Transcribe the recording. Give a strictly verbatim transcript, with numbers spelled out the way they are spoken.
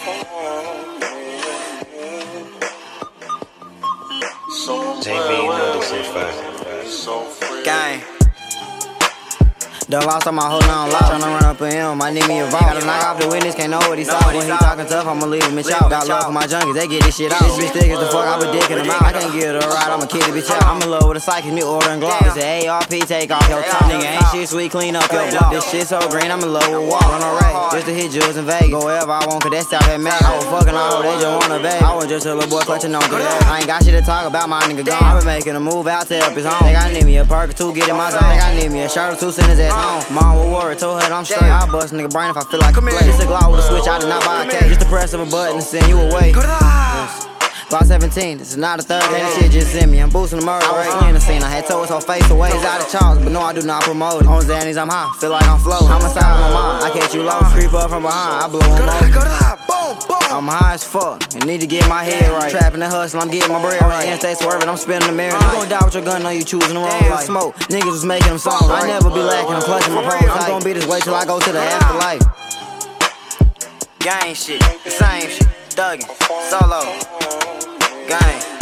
J B, you know this shit fire. Gang. Done lost all my whole long life. Tryna run up in him, I need me a vault. Gotta knock off the witness, can't know what he saw. When he talking tough, I'ma leave him in shout. Got love for my junkies, they get this shit out. This bitch thick as the fuck, I be dicking them out. I can't get her a ride, I'ma kick the bitch out. I'm in love with a psychic, me ordering gloves. It's a A R P, take off your top. Nigga ain't shit sweet, clean up your block. This shit so green, I'm in love with wall. On a race, just to hit Jules in Vegas. Go wherever I want, cause that's out that Mac. I was fucking all, they just wanna bag. I was just a little boy clutching on good ass. I ain't got shit to talk about, my nigga gone. I been making a move out to help his home. Think I need me a perk or two, get in my zone. Think I need me a shirt or two, send his ass home. Mom will worry, told her that I'm straight. I bust nigga brain if I feel like a play. Just a Glock with a switch, I did not buy a case. Just the press of a button to send you away. Glock seventeen, this is not a thug, that shit just sent me. I'm boosting the murder rate. In the scene, I had told her face away. It's out of charge, but no, I do not promote it. On Xannies, I'm high, feel like I'm floating. I'm inside of my mind, I catch you low. Creep up from behind, I blow them over. I'm high as fuck, and need to get my head right. Trapping the hustle, I'm getting my bread right. And stay swerving, I'm spinning the mirror. You gon' die with your gun, know you choosing the wrong life. Smoke, niggas was making them songs. I never be lacking, I'm clutching my pros. I'm gon' be this way till I go to the afterlife. Gang shit, the same shit, thuggin', solo, gang.